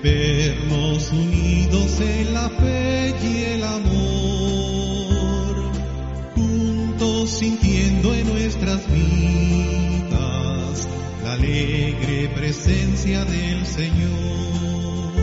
vernos unidos en la fe y el amor, juntos sintiendo en nuestras vidas la alegre presencia del Señor.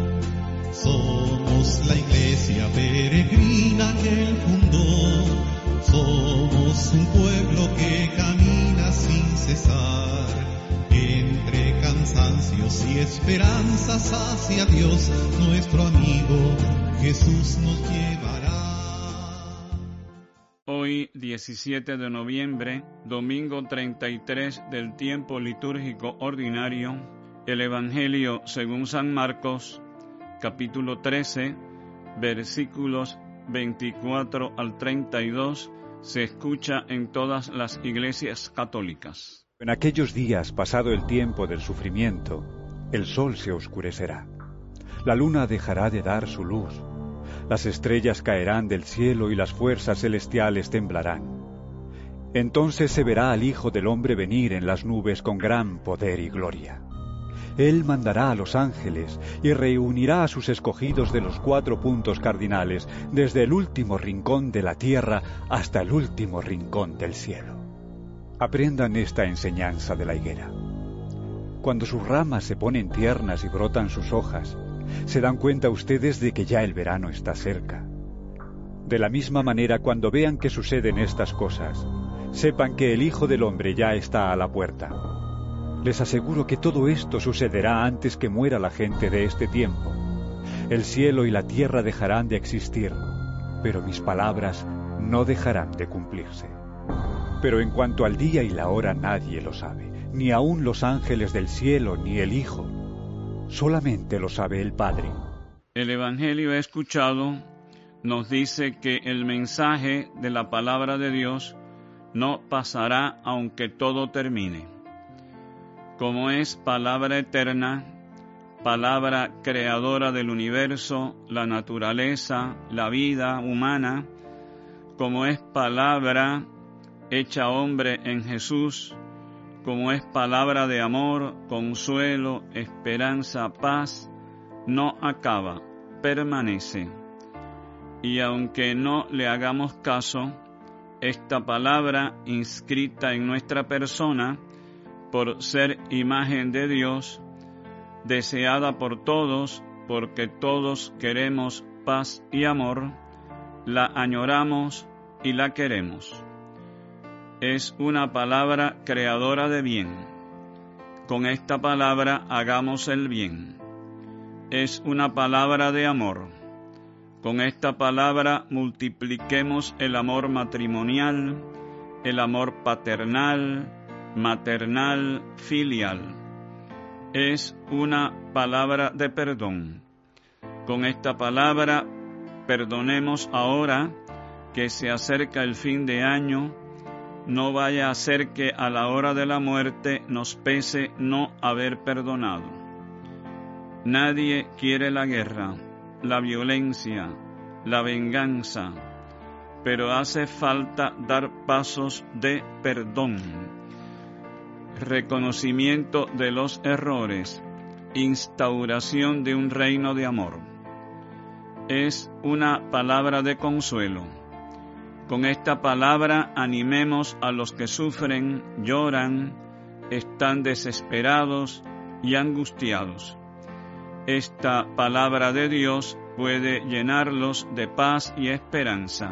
Somos la iglesia peregrina que Él fundó, somos un pueblo que camina sin cesar, entre cansancios y esperanzas hacia Dios, nuestro amigo Jesús nos llevará. Hoy, 17 de noviembre, domingo 33 del tiempo litúrgico ordinario, el Evangelio según San Marcos, capítulo 13, versículos 24 al 32, se escucha en todas las iglesias católicas. En aquellos días, pasado el tiempo del sufrimiento, el sol se oscurecerá, la luna dejará de dar su luz, las estrellas caerán del cielo y las fuerzas celestiales temblarán. Entonces se verá al Hijo del Hombre venir en las nubes con gran poder y gloria. Él mandará a los ángeles y reunirá a sus escogidos de los 4 puntos cardinales, desde el último rincón de la tierra hasta el último rincón del cielo. Aprendan esta enseñanza de la higuera. Cuando sus ramas se ponen tiernas y brotan sus hojas, se dan cuenta ustedes de que ya el verano está cerca. De la misma manera, cuando vean que suceden estas cosas, sepan que el Hijo del Hombre ya está a la puerta. Les aseguro que todo esto sucederá antes que muera la gente de este tiempo. El cielo y la tierra dejarán de existir, pero mis palabras no dejarán de cumplirse. Pero en cuanto al día y la hora nadie lo sabe, ni aun los ángeles del cielo ni el Hijo. Solamente lo sabe el Padre. El Evangelio escuchado nos dice que el mensaje de la palabra de Dios no pasará aunque todo termine. Como es palabra eterna, palabra creadora del universo, la naturaleza, la vida humana, como es palabra hecha hombre en Jesús, como es palabra de amor, consuelo, esperanza, paz, no acaba, permanece. Y aunque no le hagamos caso, esta palabra inscrita en nuestra persona, por ser imagen de Dios, deseada por todos, porque todos queremos paz y amor, la añoramos y la queremos. Es una palabra creadora de bien. Con esta palabra hagamos el bien. Es una palabra de amor. Con esta palabra multipliquemos el amor matrimonial, el amor paternal, maternal, filial. Es una palabra de perdón. Con esta palabra perdonemos ahora que se acerca el fin de año. No vaya a ser que a la hora de la muerte nos pese no haber perdonado. Nadie quiere la guerra, la violencia, la venganza, pero hace falta dar pasos de perdón, reconocimiento de los errores, instauración de un reino de amor. Es una palabra de consuelo. Con esta palabra animemos a los que sufren, lloran, están desesperados y angustiados. Esta palabra de Dios puede llenarlos de paz y esperanza.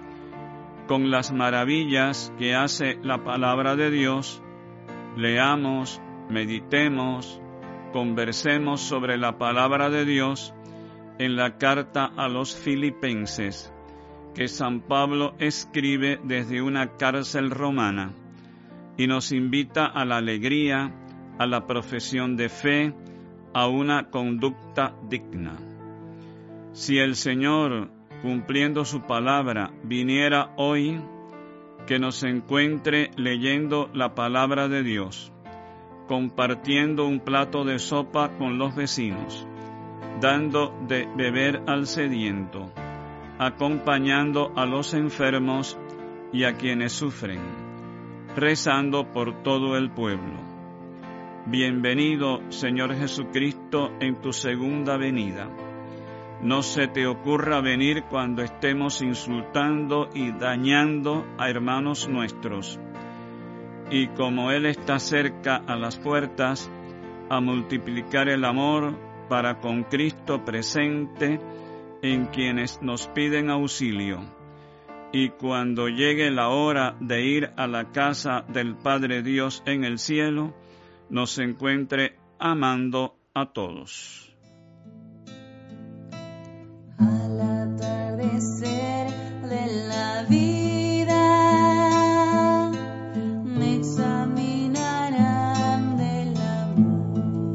Con las maravillas que hace la palabra de Dios, leamos, meditemos, conversemos sobre la palabra de Dios en la carta a los Filipenses, que San Pablo escribe desde una cárcel romana y nos invita a la alegría, a la profesión de fe, a una conducta digna. Si el Señor, cumpliendo su palabra, viniera hoy, que nos encuentre leyendo la palabra de Dios, compartiendo un plato de sopa con los vecinos, dando de beber al sediento, acompañando a los enfermos y a quienes sufren, rezando por todo el pueblo. Bienvenido, Señor Jesucristo, en tu segunda venida. No se te ocurra venir cuando estemos insultando y dañando a hermanos nuestros. Y como Él está cerca a las puertas, a multiplicar el amor para con Cristo presente en quienes nos piden auxilio. Y cuando llegue la hora de ir a la casa del Padre Dios en el cielo, nos encuentre amando a todos. Al atardecer de la vida me examinarán del amor.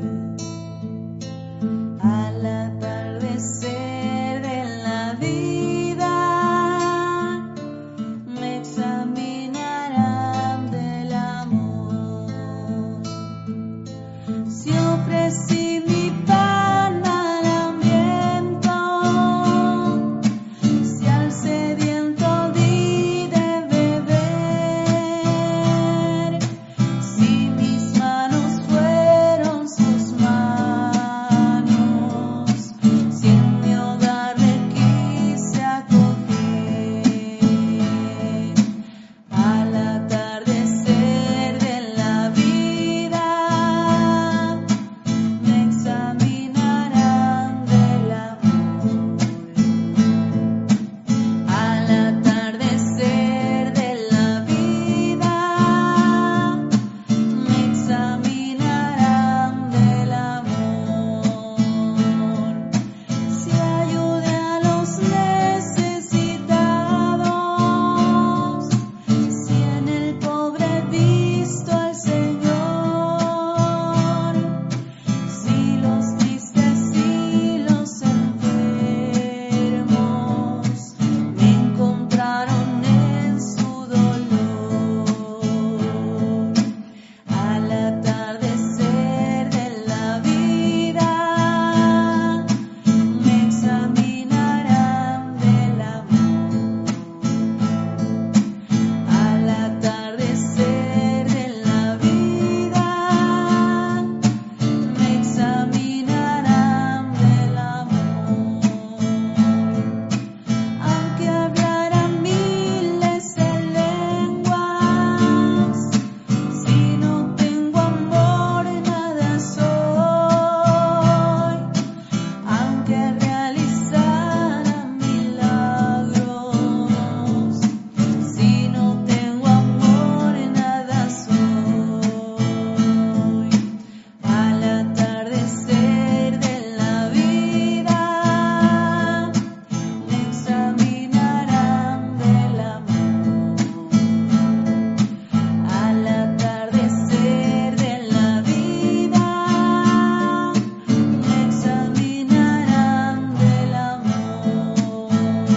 Al atardecer de la vida me examinarán del amor. Si ofrecí mi pan al hambriento, si al sediento di de beber, si mis manos fueron sus manos, si en mi hogar le quise acoger, al atardecer de la vida me examinarán del amor. Al atardecer de la vida me examinarán del amor. Si ayudé a los necesitados, si en el pobre he visto al Señor, si los tristes y los enfermos me encontraron en su dolor, al atardecer de la vida me examinarán del amor. Al atardecer de la vida me examinarán del amor. Aunque hablaran miles de lenguas, si no tengo amor nada soy. Aunque realizaran milagros, si no tengo amor nada soy. Al atardecer de la vida me examinarán del amor. Al atardecer de la vida me examinarán del amor.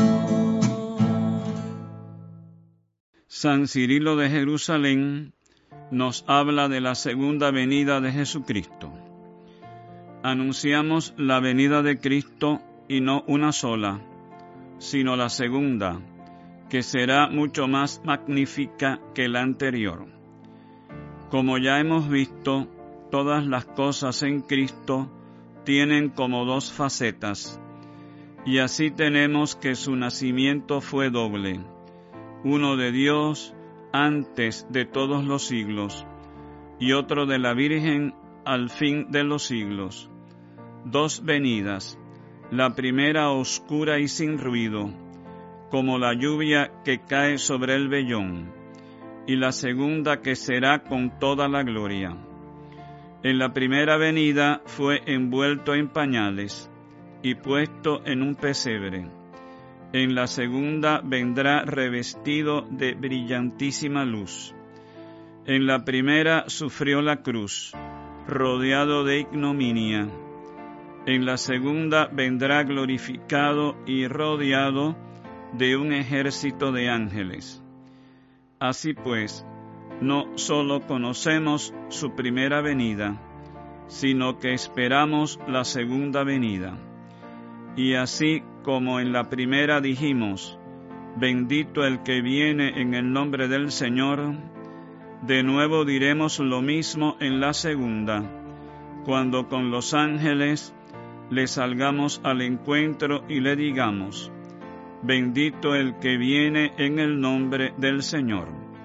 San Cirilo de Jerusalén nos habla de la segunda venida de Jesucristo. Anunciamos la venida de Cristo y no una sola, sino la segunda, que será mucho más magnífica que la anterior. Como ya hemos visto, todas las cosas en Cristo tienen como dos facetas, y así tenemos que su nacimiento fue doble, uno de Dios antes de todos los siglos, y otro de la Virgen al fin de los siglos. Dos venidas, la primera oscura y sin ruido, como la lluvia que cae sobre el vellón, y la segunda que será con toda la gloria. En la primera venida fue envuelto en pañales y puesto en un pesebre. En la segunda vendrá revestido de brillantísima luz. En la primera sufrió la cruz, rodeado de ignominia. En la segunda vendrá glorificado y rodeado de un ejército de ángeles. Así pues, no solo conocemos su primera venida, sino que esperamos la segunda venida. Y así como en la primera dijimos, bendito el que viene en el nombre del Señor, De nuevo diremos lo mismo en la segunda, cuando con los ángeles le salgamos al encuentro y le digamos: bendito el que viene en el nombre del Señor.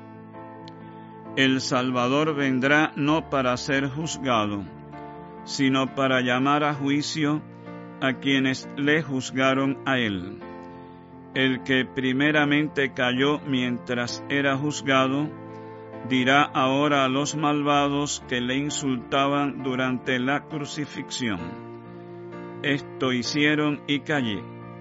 El Salvador vendrá no para ser juzgado, sino para llamar a juicio a quienes le juzgaron a él. El que primeramente cayó mientras era juzgado, dirá ahora a los malvados que le insultaban durante la crucifixión: esto hicieron y callé.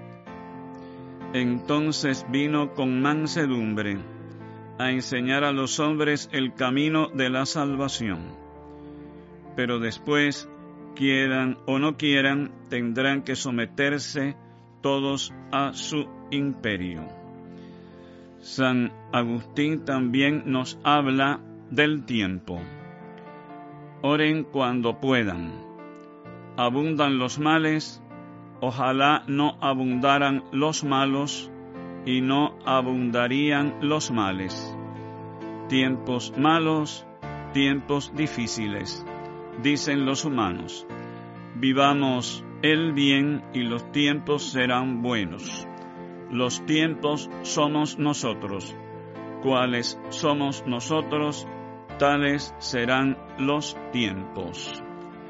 Entonces vino con mansedumbre a enseñar a los hombres el camino de la salvación. Pero después, quieran o no quieran, tendrán que someterse todos a su imperio. San Agustín también nos habla del tiempo. Oren cuando puedan. Abundan los males, ojalá no abundaran los malos, y no abundarían los males. Tiempos malos, tiempos difíciles, dicen los humanos. Vivamos el bien y los tiempos serán buenos. Los tiempos somos nosotros. Cuáles somos nosotros, tales serán los tiempos.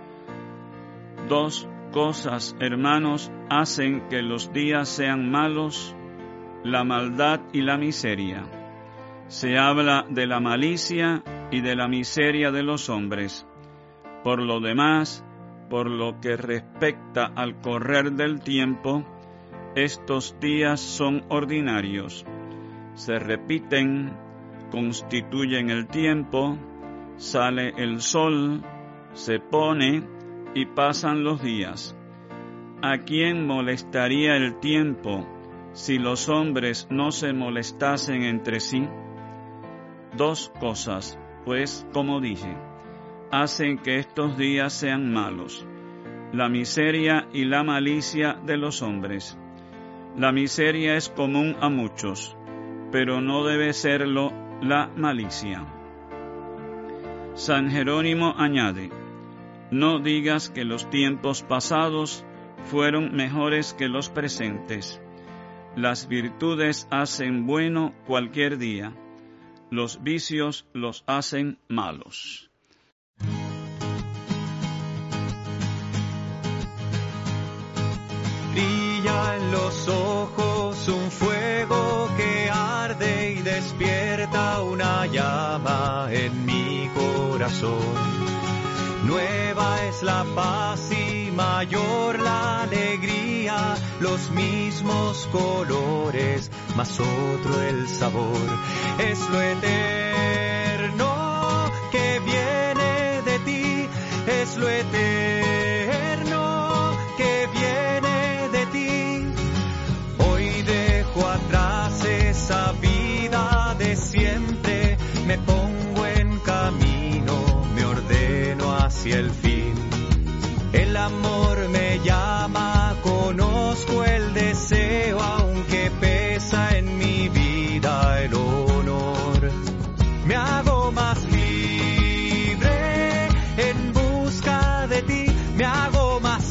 Dos cosas, hermanos, hacen que los días sean malos: la maldad y la miseria. Se habla de la malicia y de la miseria de los hombres. Por lo demás, por lo que respecta al correr del tiempo, estos días son ordinarios. Se repiten, constituyen el tiempo, sale el sol, se pone y pasan los días. ¿A quién molestaría el tiempo si los hombres no se molestasen entre sí? Dos cosas, pues, como dije, hacen que estos días sean malos: la miseria y la malicia de los hombres. La miseria es común a muchos, pero no debe serlo la malicia. San Jerónimo añade: no digas que los tiempos pasados fueron mejores que los presentes. Las virtudes hacen bueno cualquier día, los vicios los hacen malos. Brilla en los ojos un fuego que arde y despierta una llama en mi corazón. Nueva es la paz y mayor la alegría, los mismos colores, mas otro el sabor. Es lo eterno que viene de ti, es lo eterno que viene de ti. Hoy dejo atrás esa vida de siempre, me pongo en camino, me ordeno hacia el fin. El amor me llama, conozco el deseo, aunque pesa en mi vida el honor. Me hago más libre en busca de ti, me hago más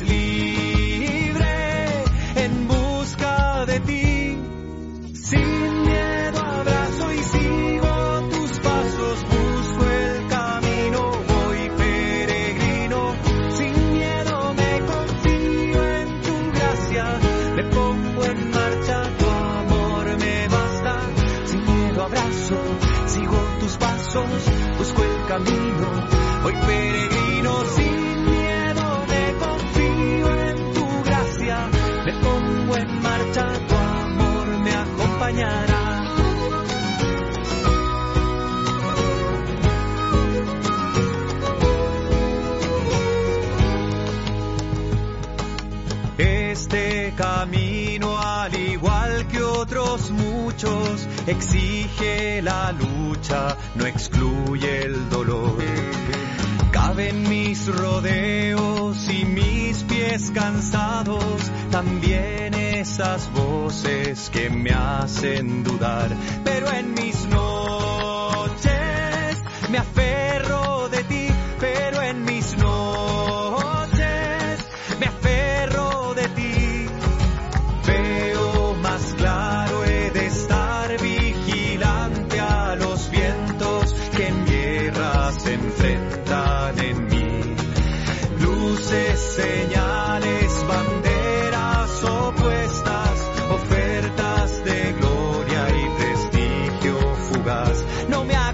libre en busca de ti. Sin miedo abrazo y sigo tus pasos, busco el camino, voy peregrino. Sin miedo me confío en tu gracia, me pongo en marcha, tu amor me basta. Sin miedo abrazo, sigo tus pasos, busco el camino, voy peregrino. Sin miedo me confío en tu gracia, me pongo en marcha, tu amor me acompañará. Este camino, al igual que otros muchos, exige la lucha, no excluye el dolor. Caben mis rodeos y mis pies cansados, también esas voces que me hacen dudar. Pero en mis noches me aferro de ti, pero en mis noches me aferro de ti. Veo más claro, he de estar vigilante a los vientos que en guerra se enfrentan en mí. Luces, señales, banderas opuestas, ofertas de gloria y prestigio fugaz. No me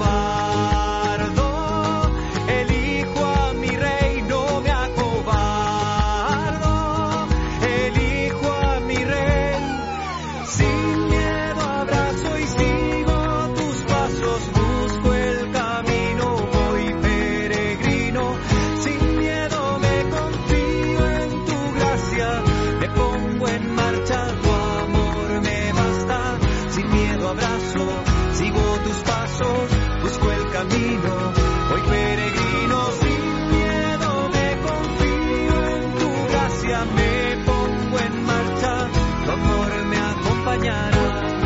acobardo, elijo a mi rey, no me acobardo, elijo a mi rey. Sin miedo abrazo y sigo tus pasos, busco el camino, voy peregrino. Sin miedo me confío en tu gracia, me pongo en marcha, tu amor me basta. Sin miedo abrazo, sigo tus pasos, busco el camino, voy peregrino. Sin miedo me confío en tu gracia, me pongo en marcha, tu amor me acompañará.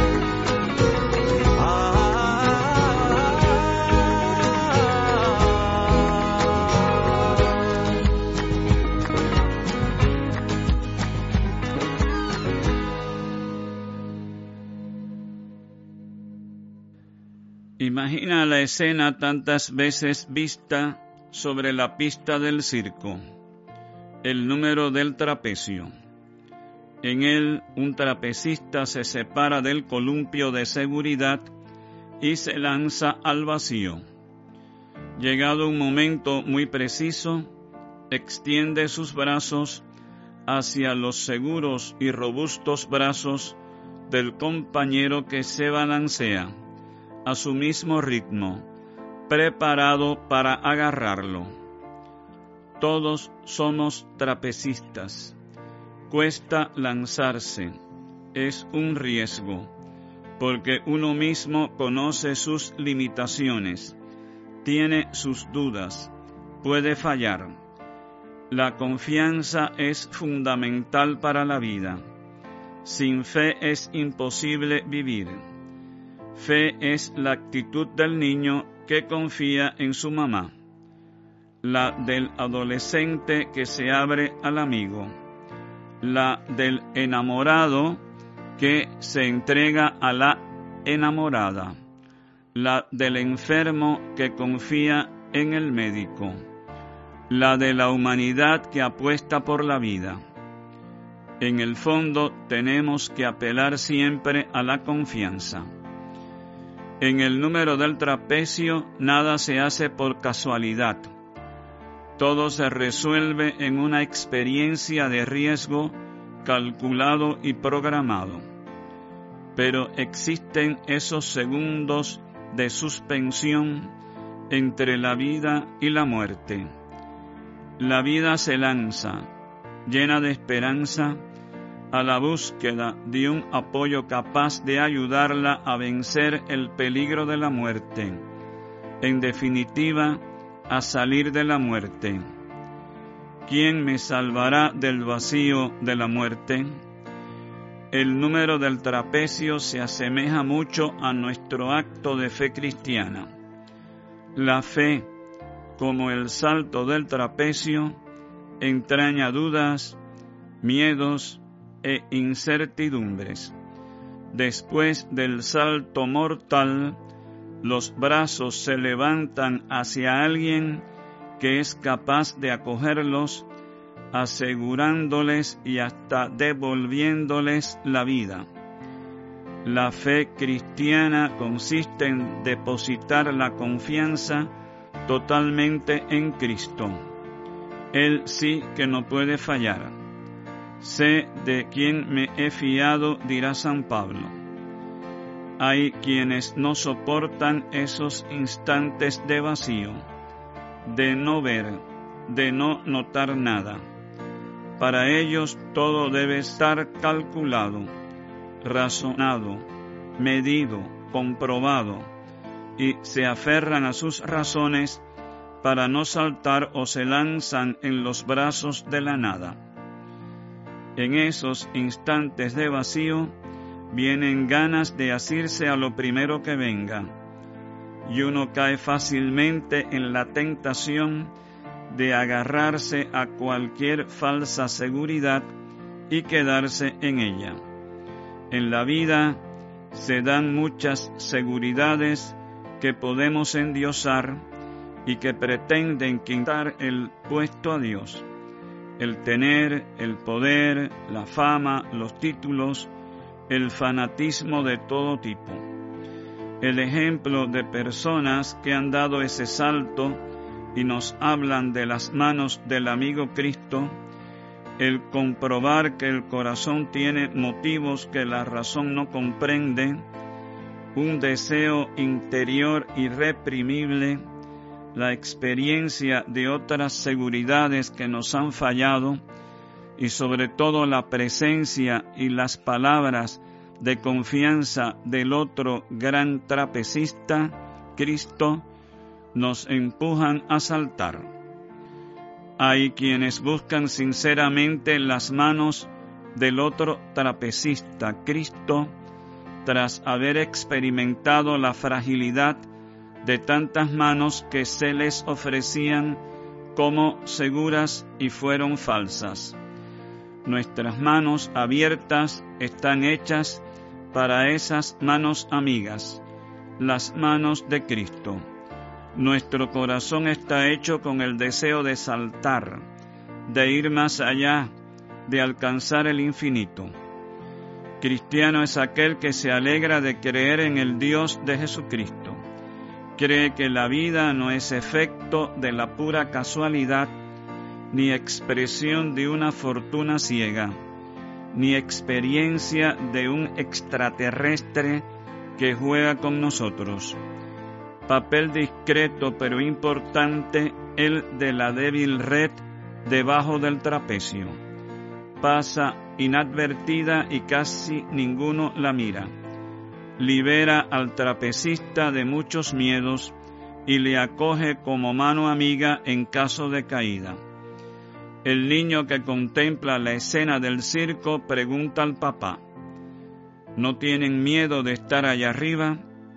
Imagina la escena tantas veces vista sobre la pista del circo, el número del trapecio. En él, un trapecista se separa del columpio de seguridad y se lanza al vacío. Llegado un momento muy preciso, extiende sus brazos hacia los seguros y robustos brazos del compañero que se balancea a su mismo ritmo, preparado para agarrarlo. Todos somos trapecistas. Cuesta lanzarse, es un riesgo, porque uno mismo conoce sus limitaciones, tiene sus dudas, puede fallar. La confianza es fundamental para la vida. Sin fe es imposible vivir. Fe es la actitud del niño que confía en su mamá, la del adolescente que se abre al amigo, la del enamorado que se entrega a la enamorada, la del enfermo que confía en el médico, la de la humanidad que apuesta por la vida. En el fondo tenemos que apelar siempre a la confianza. En el número del trapecio nada se hace por casualidad. Todo se resuelve en una experiencia de riesgo calculado y programado. Pero existen esos segundos de suspensión entre la vida y la muerte. La vida se lanza, llena de esperanza, a la búsqueda de un apoyo capaz de ayudarla a vencer el peligro de la muerte, en definitiva, a salir de la muerte. ¿Quién me salvará del vacío de la muerte? El número del trapecio se asemeja mucho a nuestro acto de fe cristiana. La fe, como el salto del trapecio, entraña dudas, miedos e incertidumbres. Después del salto mortal, los brazos se levantan hacia alguien que es capaz de acogerlos, asegurándoles y hasta devolviéndoles la vida. La fe cristiana consiste en depositar la confianza totalmente en Cristo. Él sí que no puede fallar. Sé de quién me he fiado, dirá San Pablo. Hay quienes no soportan esos instantes de vacío, de no ver, de no notar nada. Para ellos todo debe estar calculado, razonado, medido, comprobado, y se aferran a sus razones para no saltar o se lanzan en los brazos de la nada. En esos instantes de vacío vienen ganas de asirse a lo primero que venga, y uno cae fácilmente en la tentación de agarrarse a cualquier falsa seguridad y quedarse en ella. En la vida se dan muchas seguridades que podemos endiosar y que pretenden quitar el puesto a Dios. El tener, el poder, la fama, los títulos, el fanatismo de todo tipo. El ejemplo de personas que han dado ese salto y nos hablan de las manos del amigo Cristo, el comprobar que el corazón tiene motivos que la razón no comprende, un deseo interior irreprimible, la experiencia de otras seguridades que nos han fallado y sobre todo la presencia y las palabras de confianza del otro gran trapecista, Cristo, nos empujan a saltar. Hay quienes buscan sinceramente las manos del otro trapecista, Cristo, tras haber experimentado la fragilidad de tantas manos que se les ofrecían como seguras y fueron falsas. Nuestras manos abiertas están hechas para esas manos amigas, las manos de Cristo. Nuestro corazón está hecho con el deseo de saltar, de ir más allá, de alcanzar el infinito. Cristiano es aquel que se alegra de creer en el Dios de Jesucristo. Cree que la vida no es efecto de la pura casualidad, ni expresión de una fortuna ciega, ni experiencia de un extraterrestre que juega con nosotros. Papel discreto pero importante el de la débil red debajo del trapecio. Pasa inadvertida y casi ninguno la mira. Libera al trapecista de muchos miedos y le acoge como mano amiga en caso de caída. El niño que contempla la escena del circo pregunta al papá: ¿no tienen miedo de estar allá arriba?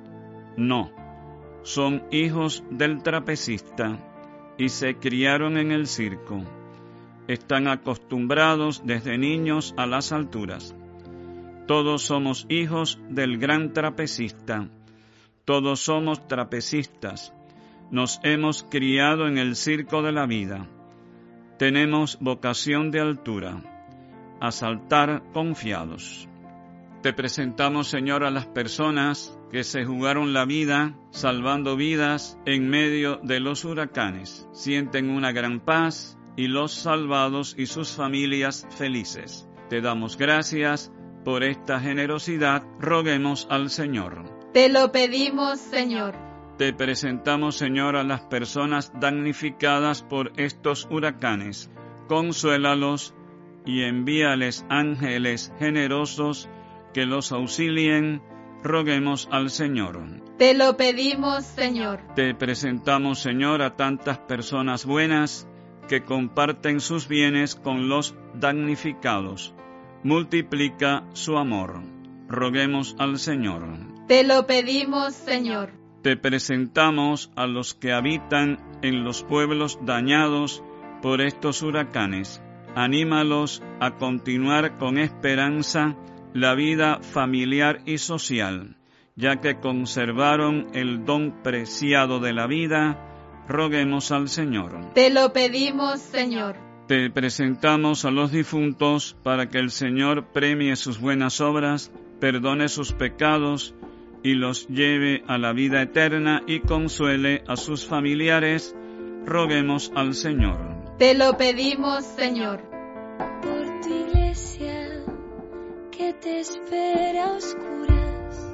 No, son hijos del trapecista y se criaron en el circo. Están acostumbrados desde niños a las alturas. Todos somos hijos del gran trapecista. Todos somos trapecistas. Nos hemos criado en el circo de la vida. Tenemos vocación de altura, a saltar confiados. Te presentamos, Señor, a las personas que se jugaron la vida, salvando vidas en medio de los huracanes. Sienten una gran paz y los salvados y sus familias felices. Te damos gracias por esta generosidad. Roguemos al Señor. Te lo pedimos, Señor. Te presentamos, Señor, a las personas damnificadas por estos huracanes. Consuélalos y envíales ángeles generosos que los auxilien. Roguemos al Señor. Te lo pedimos, Señor. Te presentamos, Señor, a tantas personas buenas que comparten sus bienes con los damnificados. Multiplica su amor. Roguemos al Señor. Te lo pedimos, Señor. Te presentamos a los que habitan en los pueblos dañados por estos huracanes. Anímalos a continuar con esperanza la vida familiar y social, ya que conservaron el don preciado de la vida. Roguemos al Señor. Te lo pedimos, Señor. Te presentamos a los difuntos para que el Señor premie sus buenas obras, perdone sus pecados y los lleve a la vida eterna y consuele a sus familiares. Roguemos al Señor. Te lo pedimos, Señor. Por tu iglesia que te espera a oscuras,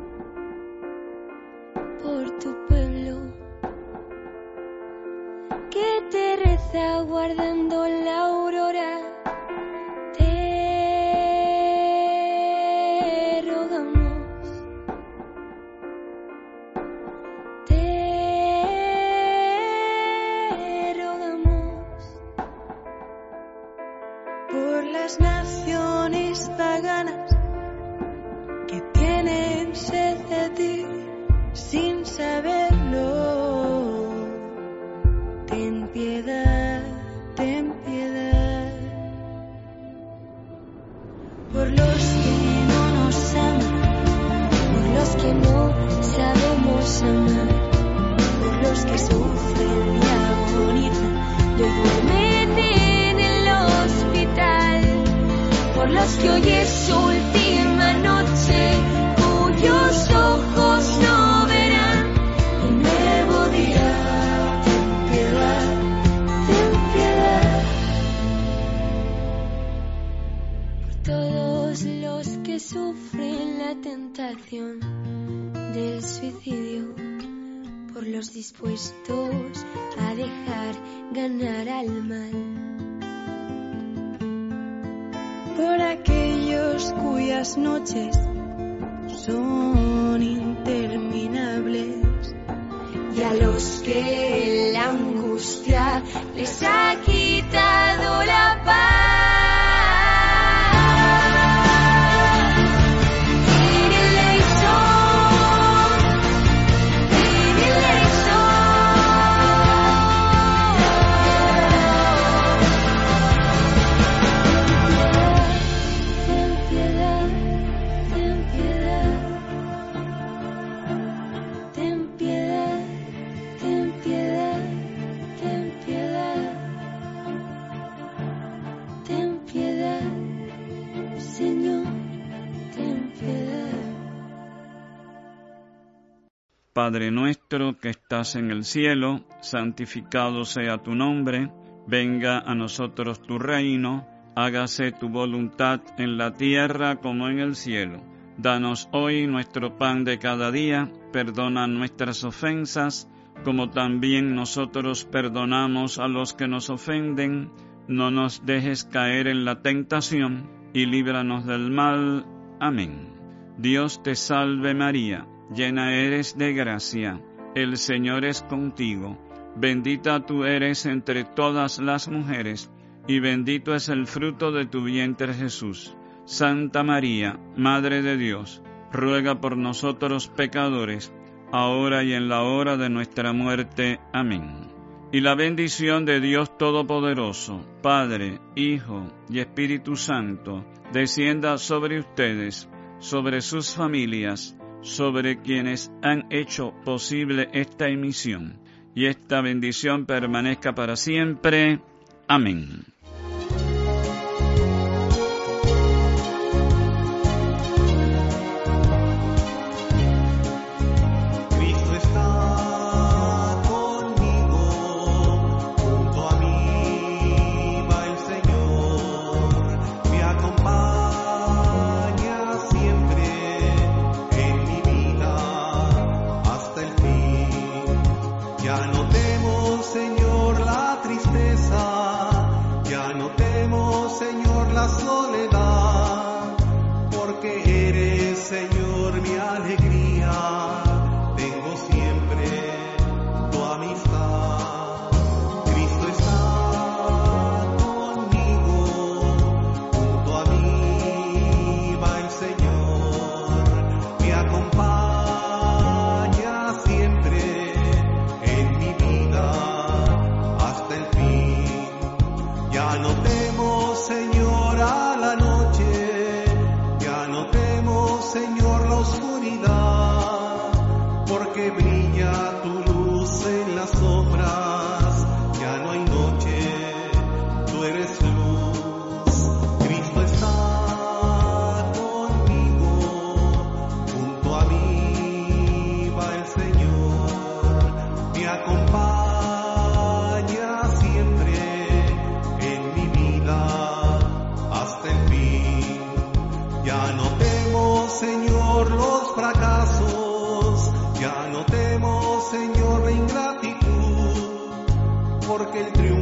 por tu pueblo que te reza guardando la aurora, te rogamos, por las naciones paganas que tienen sed de ti sin saber los que no nos aman, por los que no sabemos amar, por los que sufren y agonizan y hoy duermen en el hospital, por los que hoy es su última noche, cuyos ojos no verán un nuevo día. Ten piedad, ten piedad. Por todos los que sufren la tentación del suicidio, por los dispuestos a dejar ganar al mal, por aquellos cuyas noches son interminables y a los que la angustia les ha quitado la paz. Padre nuestro que estás en el cielo, santificado sea tu nombre, venga a nosotros tu reino, hágase tu voluntad en la tierra como en el cielo. Danos hoy nuestro pan de cada día, perdona nuestras ofensas, como también nosotros perdonamos a los que nos ofenden, no nos dejes caer en la tentación, y líbranos del mal. Amén. Dios te salve María, llena eres de gracia, el Señor es contigo, bendita tú eres entre todas las mujeres, y bendito es el fruto de tu vientre Jesús. Santa María, Madre de Dios, ruega por nosotros pecadores, ahora y en la hora de nuestra muerte. Amén. Y la bendición de Dios Todopoderoso, Padre, Hijo y Espíritu Santo, descienda sobre ustedes, sobre sus familias, sobre quienes han hecho posible esta emisión, y esta bendición permanezca para siempre. Amén. Cristo está conmigo, junto a mí va el Señor, me acompaña siempre en mi vida hasta el fin. Ya no temo, Señor, la tristeza, ya no temo, Señor, la soledad, porque eres, Señor, mi alegría. Tengo siempre tu amistad. Cristo está conmigo, junto a mí va el Señor, me acompaña siempre en mi vida hasta el fin. Ya no temo, Señor, a la noche, ya no temo, Señor, la oscuridad, porque brilla tu luz en las sombras, ya no hay noche, tú eres luz. Cristo está conmigo, junto a mí va el Señor, me acompaña siempre en mi vida hasta el fin. Ya no temo, Señor, los fracasos, ya no temo, Señor, la ingratitud, porque el triunfo